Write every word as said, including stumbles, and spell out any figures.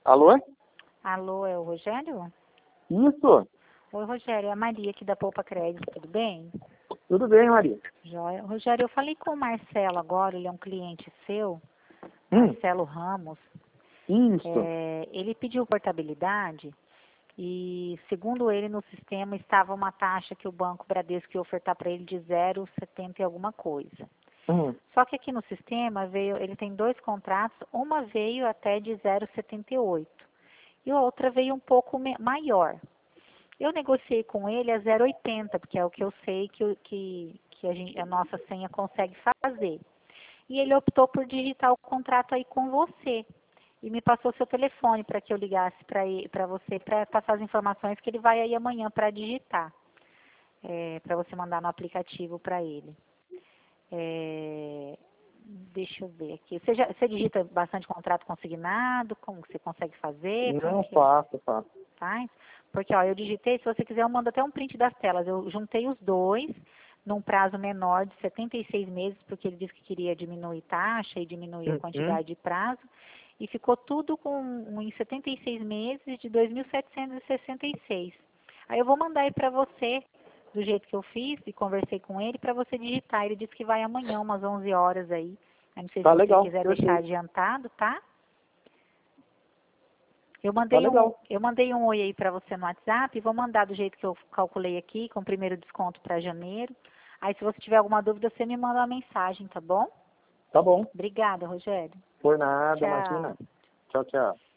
Alô? Alô, é o Rogério? Isso. Oi, Rogério, é a Maria aqui da Poupa Crédito, tudo bem? Tudo bem, Maria? Joia. Rogério, eu falei com o Marcelo agora, ele é um cliente seu, Hum, Marcelo Ramos. isso. É, ele pediu portabilidade e, segundo ele, no sistema estava uma taxa que o Banco Bradesco ia ofertar para ele de zero vírgula setenta e alguma coisa. Hum, Só que aqui no sistema veio, ele tem dois contratos, uma veio até de zero vírgula setenta e oito e a outra veio um pouco me- maior. Eu negociei com ele a zero vírgula oitenta, porque é o que eu sei que, o- que, que a, gente- a nossa senha consegue fazer. E ele optou por digitar o contrato aí com você. E me passou seu telefone para que eu ligasse para você, para passar as informações que ele vai aí amanhã para digitar. Para você mandar no aplicativo para ele. É, deixa eu ver aqui. Você, já, você digita bastante contrato consignado? Como que você consegue fazer? Como não que é? faço, faço. Faz? Porque, ó, eu digitei, se você quiser, eu mando até um print das telas. Eu juntei os dois num prazo menor de setenta e seis meses, porque ele disse que queria diminuir taxa e diminuir a Uhum. quantidade de prazo. E ficou tudo com um, em setenta e seis meses de dois mil setecentos e sessenta e seis. Aí eu vou mandar aí para você, do jeito que eu fiz, e conversei com ele, para você digitar. Ele disse que vai amanhã, umas onze horas aí. Eu não sei se Tá você legal, quiser deixar perfeito. adiantado, tá? Eu Tá mandei um, legal. eu mandei um oi aí para você no WhatsApp, vou mandar do jeito que eu calculei aqui, com o primeiro desconto para janeiro. Aí se você tiver alguma dúvida, você me manda uma mensagem, tá bom? Tá bom. Obrigada, Rogério. Por nada, Tchau. imagina. Tchau, tchau.